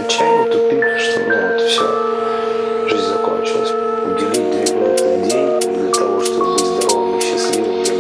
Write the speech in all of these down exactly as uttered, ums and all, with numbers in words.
отчаянии тупик, что ну вот все, жизнь закончилась. Уделить две минуты в день для того, чтобы быть здоровым и счастливым, я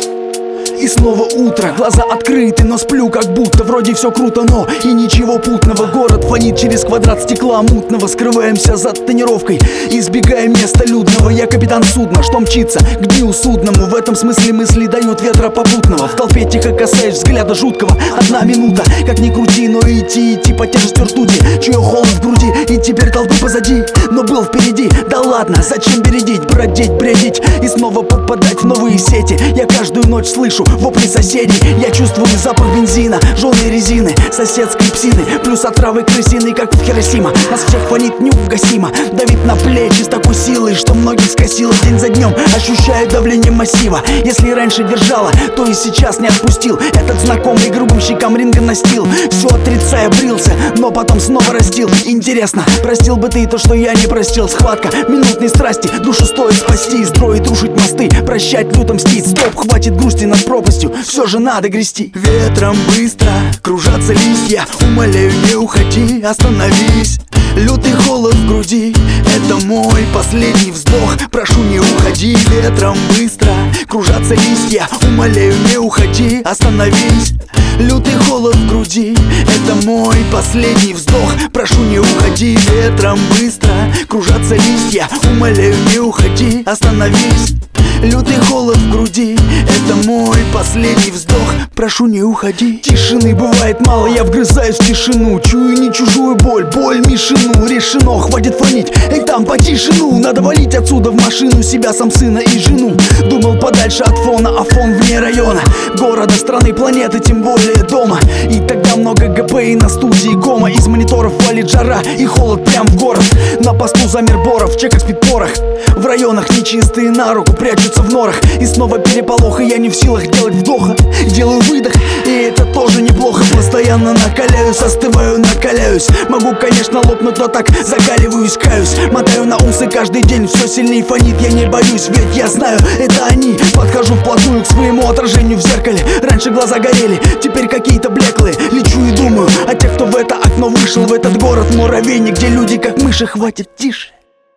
готов. И снова утро, глаза открыты, но сплю как будто вроде все круто, но и ничего путного. Город фонит через квадрат стекла мутного. Скрываемся за тонировкой, избегаем места людного. Я капитан судна, что мчится к дню судному. В этом смысле мысли дают ветра попутного. В толпе тихо касаюсь взгляда жуткого. Одна минута, как ни крути, но идти, идти по тяжестью ртути. Чую холод в груди, и теперь толпы позади, но был впереди. Да ладно, зачем бередить, бродить, бредить и снова попадать в новые сети. Я каждую ночь слышу вопли соседей. Я чувствую запах бензина, жженой резины, соседской псины, плюс отравы крысиной, как в Хиросима. Нас всех фонит неугасимо, давит на плечи с такой силой, что многих скосило день за днем. Ощущаю давление массива. Если раньше держала, то и сейчас не отпустил. Этот знакомый грубым щекам ринга настил. Все отрицая, брился, но потом снова растил. Интересно, простил бы ты то, что я не простил? Схватка минутной страсти, душу стоит спасти. Строить, рушить мосты, прощать, люто мстить. Стоп, хватит грусти над пропастью, все же надо грести. Ветром быстро кружатся листья, умоляю, не уходи, остановись. Лютый холод в груди, это мой последний вздох. Прошу, не уходи. Ветром быстро кружатся листья, умоляю, не уходи, остановись. Лютый холод в груди, это мой последний вздох. Прошу, не уходи. Ветром быстро кружатся листья, умоляю, не уходи, остановись. Лютый холод в груди, это мой последний вздох. Прошу, не уходи. Тишины бывает мало, я вгрызаюсь в тишину. Чую не чужую боль, боль мишину. Решено, хватит фонить, эй там по тишину. Надо валить отсюда в машину, себя, сам сына и жену. Думал подальше от фона, а фон вне района, города, страны, планеты, тем более дома. И тогда много ГП и на студии кома. Из мониторов валит жара и холод прям в город. На посту замер Боров, в чеках спит порох. В районах нечистые на руку прячутся в норах. И снова переполох, и я не в силах делать вдоха. Делаю выдох, и это тоже неплохо. Постоянно накаляюсь, остываю, накаляюсь. Могу, конечно, лопнуть, но так закаливаюсь, каюсь. Мотаю на усы каждый день, все сильнее фонит. Я не боюсь, ведь я знаю, это они. Подхожу вплотную к своему отражению в зеркале. Раньше глаза горели, теперь какие-то блеклые. Лечу и думаю о тех, кто в это окно вышел. В этот город муравейник, где люди как мыши. Хватит, тише.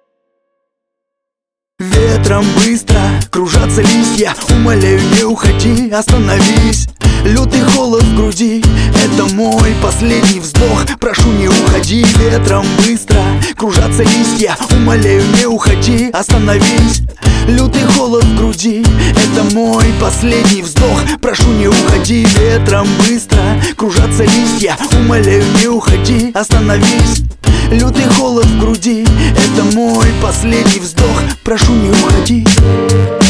Ветром быстро кружатся листья, умоляю, не уходи, остановись. Лютый холод в груди, это мой последний вздох. Прошу, не уходи. Ветром быстро кружатся листья, умоляю, не уходи, остановись. Лютый холод в груди, это мой последний вздох. Прошу, не уходи. Ветром быстро кружатся листья, умоляю, не уходи, остановись. Лютый холод в груди, это мой последний вздох. Прошу, не уходи.